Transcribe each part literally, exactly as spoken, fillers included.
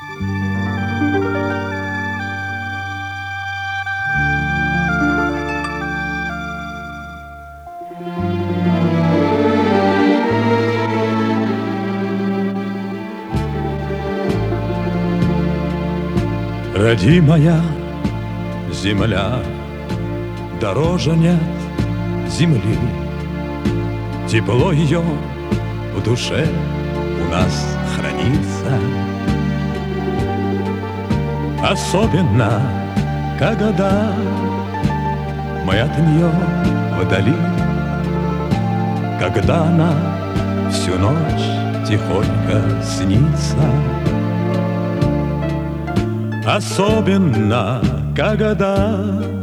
Родимая земля, дороже нет земли, тепло ее в душе у нас хранится. Особенно, когда мы от нее вдали, когда она всю ночь тихонько снится. Особенно, когда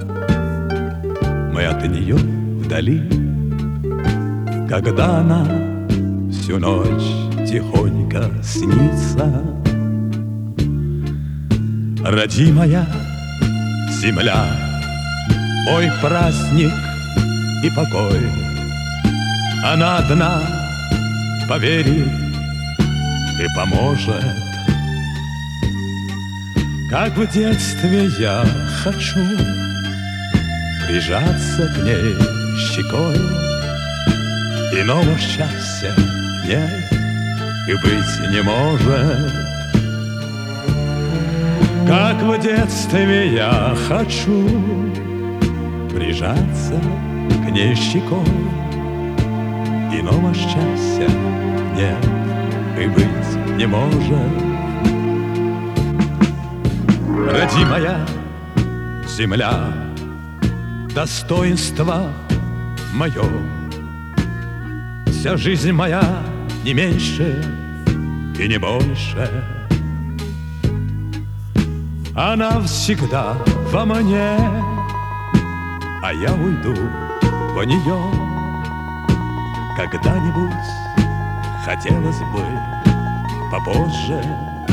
мы от нее вдали, когда она всю ночь тихонько снится. Родимая земля, мой праздник и покой, она одна поверит и поможет. Как в детстве я хочу прижаться к ней щекой, иного счастья нет и быть не может. Как в детстве я хочу прижаться к ней щекой, иного счастья нет и быть не может. Родимая земля, достоинство мое, вся жизнь моя не меньше и не больше. Она всегда во мне, а я уйду в нее. Когда-нибудь хотелось бы попозже.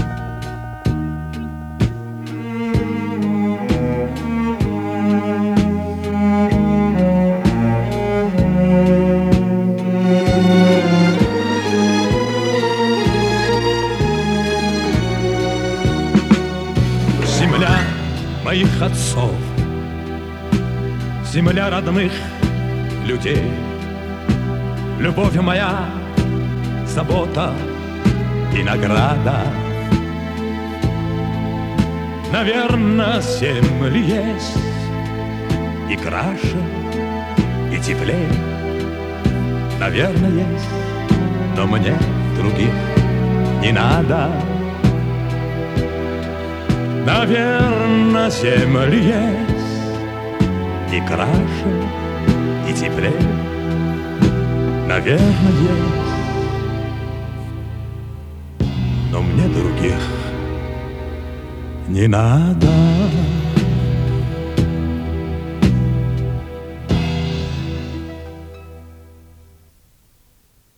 Земля моих отцов, земля родных людей, любовь моя, забота и награда. Наверно, земли есть и краше, и теплее. Наверно, есть, но мне других не надо. Наверно, земли есть и краше, и теплее. Наверно, есть, но мне других не надо.